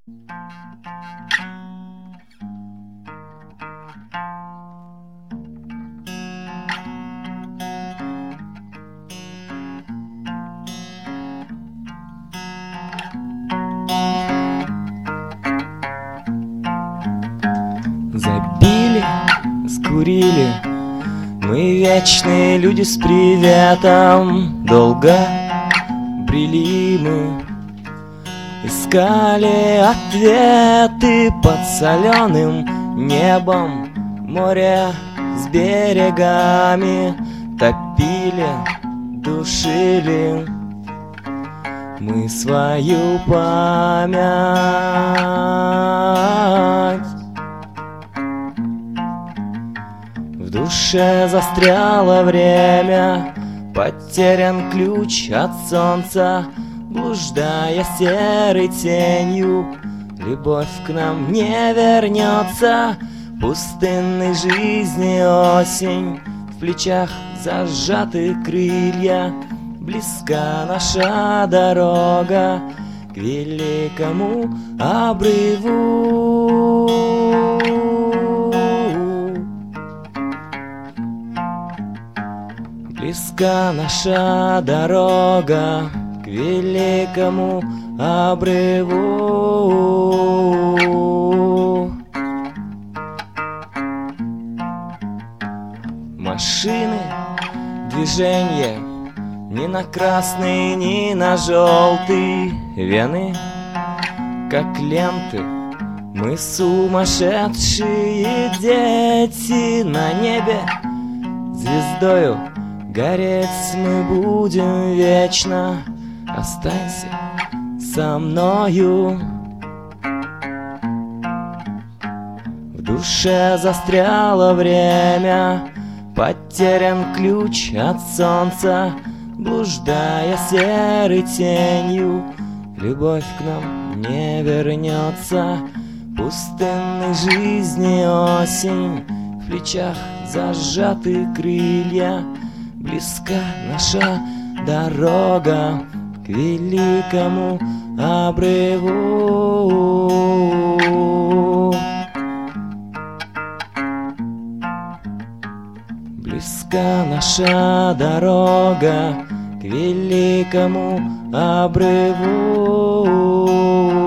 Забили, скурили, мы вечные люди с приветом. Долго брели мы, искали ответы под соленым небом. Море с берегами топили, душили мы свою память. В душе застряло время, потерян ключ от солнца. Блуждая серой тенью, любовь к нам не вернется. Пустынной жизни осень, в плечах зажаты крылья. Близка наша дорога к великому обрыву. Близка наша дорога к великому обрыву. Машины, движение ни на красный, ни на желтый. Вены, как ленты, мы сумасшедшие дети. На небе звездою гореть мы будем вечно. Останься со мною. В душе застряло время, потерян ключ от солнца. Блуждая серой тенью, любовь к нам не вернется. Пустынной жизни осень, в плечах зажаты крылья. Близка наша дорога к великому обрыву. Близка наша дорога к великому обрыву.